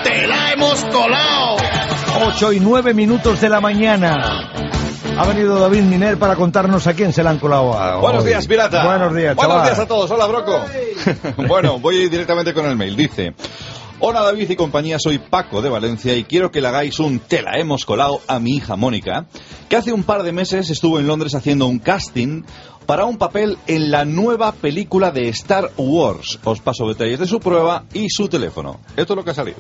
¡Te la hemos colado! 8:09 de la mañana. Ha venido David Miner para contarnos a quién se la han colado hoy. Buenos días, pirata. Buenos días, Buenos chaval. días a todos. Hola, Broco. Bueno, voy directamente con el mail. Dice: hola, David y compañía, soy Paco de Valencia y quiero que le hagáis un te la hemos colado a mi hija Mónica, que hace un par de meses estuvo en Londres haciendo un casting para un papel en la nueva película de Star Wars. Os paso detalles de su prueba y su teléfono. Esto es lo que ha salido.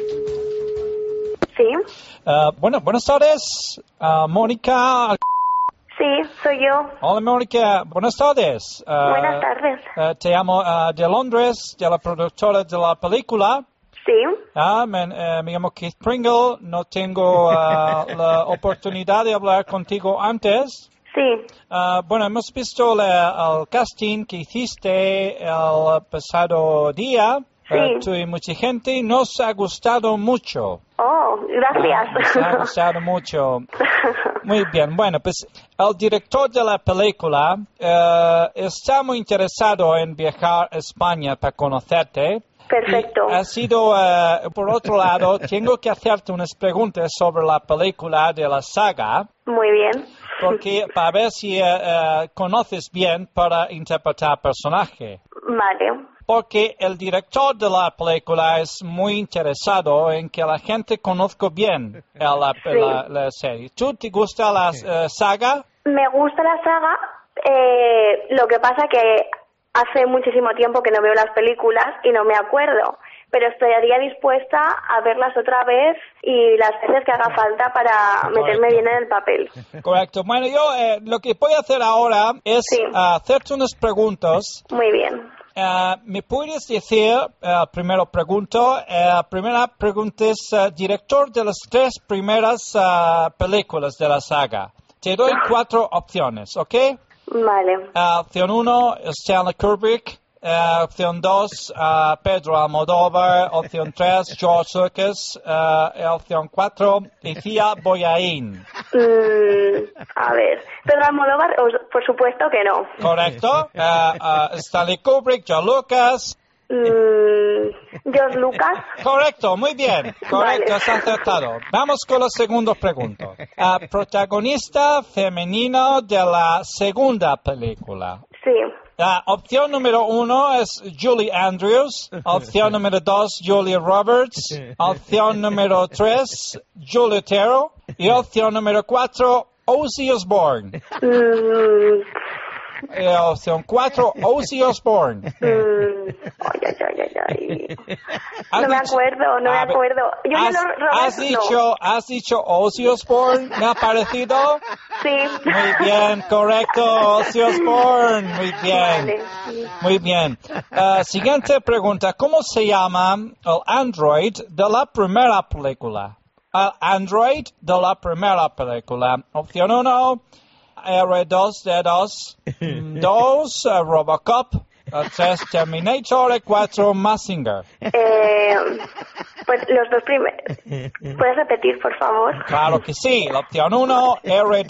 Sí, Buenas tardes, Mónica. sí, soy yo. Hola, Mónica. Buenas tardes. Buenas tardes. Te llamo de Londres, de la productora de la película. Sí, Me llamo Keith Pringle. No tengo la oportunidad de hablar contigo antes. sí, Hemos visto el casting que hiciste el pasado día. Sí. Tú y mucha gente. Nos ha gustado mucho. Oh, gracias. Nos ha gustado mucho. Muy bien. Bueno, pues el director de la película está muy interesado en viajar a España para conocerte. Perfecto. Y ha sido, por otro lado, tengo que hacerte unas preguntas sobre la película de la saga, Muy bien. porque para ver si conoces bien para interpretar personaje. Vale. Porque el director de la película es muy interesado en que la gente conozca bien la serie. ¿Tú te gusta la saga? Me gusta la saga, lo que pasa que hace muchísimo tiempo que no veo las películas y no me acuerdo, pero estaría dispuesta a verlas otra vez y las veces que haga falta para meterme bien en el papel. Correcto. Bueno, yo lo que voy a hacer ahora es Sí. hacerte unas preguntas. Muy bien. ¿Me puedes decir, primera pregunta es, director de las 3 primeras películas de la saga? Te doy 4 opciones, ¿ok? Vale. Opción 1, Stanley Kubrick. Opción 2, Pedro Almodóvar. Opción 3, George Lucas. Opción 4, Icía Boyain. A ver, Pedro Almodóvar, por supuesto que no. ¿Correcto? Stanley Kubrick, George Lucas. George Lucas. Correcto, muy bien. Correcto, Vale. has acertado. Vamos con la segunda pregunta. Protagonista femenino de la segunda película. Sí. Opción número 1 es Julie Andrews. Opción número 2, Julia Roberts. Opción número 3, Julia Terrell. Y opción número 4, Ozzy Osbourne. Opción 4, Ozzy Osbourne. Ay. No me acuerdo. Yo ya Has dicho Ozzy Osbourne, ¿me ha parecido? Sí. Muy bien, correcto, Ozzy Osbourne. Muy bien. Vale. Muy bien. Siguiente pregunta. ¿Cómo se llama el android de la primera película? El android de la primera película. Opción 1, R2-D2. 2, Robocop. 3, Terminator. 4, Mazinger. Pues los dos primeros. ¿Puedes repetir, por favor? Claro que sí. La opción 1,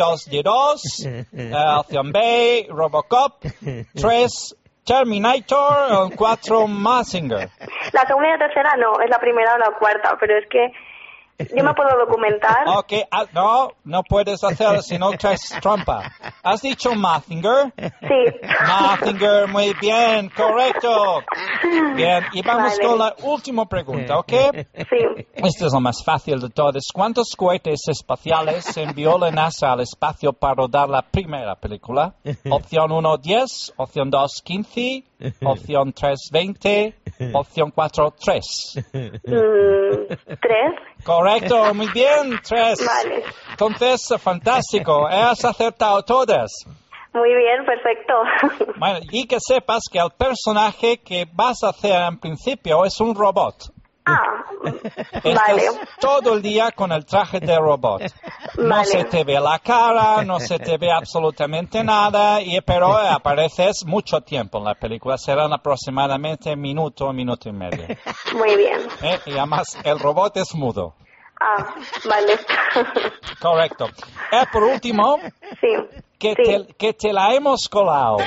R2-D2. Opción B, Robocop. 3, Terminator. 4, Mazinger. La segunda y la tercera no, es la primera o la cuarta, pero es que yo me puedo documentar. Ok, no puedes hacerlo si no traes trampa. ¿Has dicho Mazinger? Sí. Mazinger, muy bien, correcto. Bien, y vamos Vale. con la última pregunta, ¿ok? Sí. Esta es la más fácil de todas. ¿Cuántos cohetes espaciales envió la NASA al espacio para rodar la primera película? Opción 1, 10. Opción 2, 15. Opción 3, 20. Opción 4, 3. 3. Correcto, muy bien, 3. Vale. Entonces, fantástico, has acertado todas. Muy bien, perfecto. Bueno, y que sepas que el personaje que vas a hacer en principio es un robot. Vale. Estás todo el día con el traje de robot. No Vale. se te ve la cara, no se te ve absolutamente nada, pero apareces mucho tiempo en la película. Serán aproximadamente minuto y medio. Muy bien. Y además, el robot es mudo. Vale. Correcto. Por último, Sí. que te la hemos colado.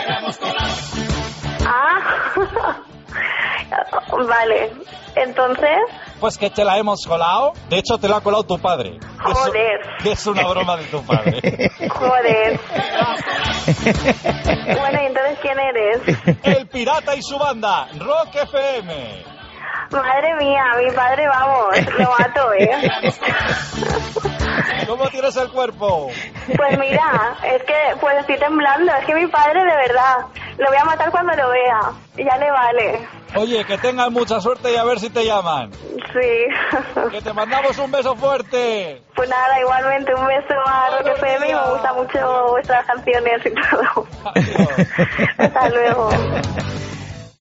Vale. Entonces, Pues que te la hemos colado. De hecho, te la ha colado tu padre. Joder. Que es una broma de tu padre. Joder. Bueno, ¿y entonces quién eres? El Pirata y su banda, Rock FM. Madre mía, mi padre, vamos, lo mato, ¿Cómo tienes el cuerpo? Pues mira, es que pues estoy temblando, es que mi padre de verdad, lo voy a matar cuando lo vea, ya le vale. Oye, que tengas mucha suerte y a ver si te llaman. Sí. Que te mandamos un beso fuerte. Pues nada, igualmente un beso a Rock FM y me gustan mucho vuestras canciones y todo. Adiós. Hasta luego.